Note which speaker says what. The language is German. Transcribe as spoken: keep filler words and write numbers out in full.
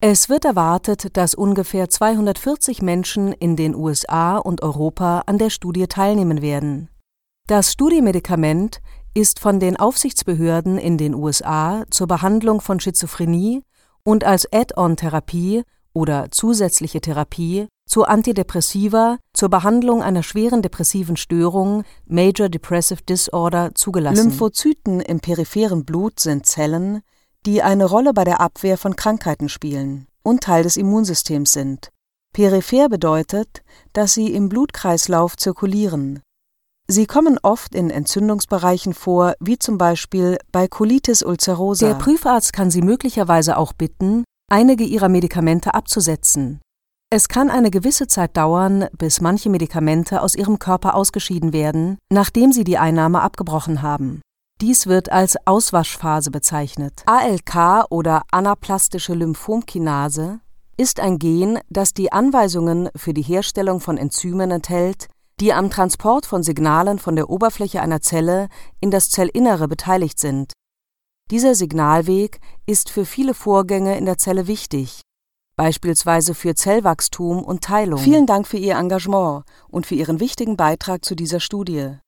Speaker 1: Es wird erwartet, dass ungefähr zweihundertvierzig Menschen in den U S A und Europa an der Studie teilnehmen werden. Das Studiemedikament ist von den Aufsichtsbehörden in den U S A zur Behandlung von Schizophrenie und als Add-on-Therapie oder zusätzliche Therapie zu Antidepressiva zur Behandlung einer schweren depressiven Störung, Major Depressive Disorder, zugelassen. Lymphozyten im peripheren Blut sind Zellen, die eine Rolle bei der Abwehr von Krankheiten spielen und Teil des Immunsystems sind. Peripher bedeutet, dass sie im Blutkreislauf zirkulieren. Sie kommen oft in Entzündungsbereichen vor, wie zum Beispiel bei Colitis ulcerosa. Der Prüfarzt kann Sie möglicherweise auch bitten, einige Ihrer Medikamente abzusetzen. Es kann eine gewisse Zeit dauern, bis manche Medikamente aus Ihrem Körper ausgeschieden werden, nachdem Sie die Einnahme abgebrochen haben. Dies wird als Auswaschphase bezeichnet. A L K oder anaplastische Lymphomkinase ist ein Gen, das die Anweisungen für die Herstellung von Enzymen enthält, die am Transport von Signalen von der Oberfläche einer Zelle in das Zellinnere beteiligt sind. Dieser Signalweg ist für viele Vorgänge in der Zelle wichtig, beispielsweise für Zellwachstum und Teilung. Vielen Dank für Ihr Engagement und für Ihren wichtigen Beitrag zu dieser Studie.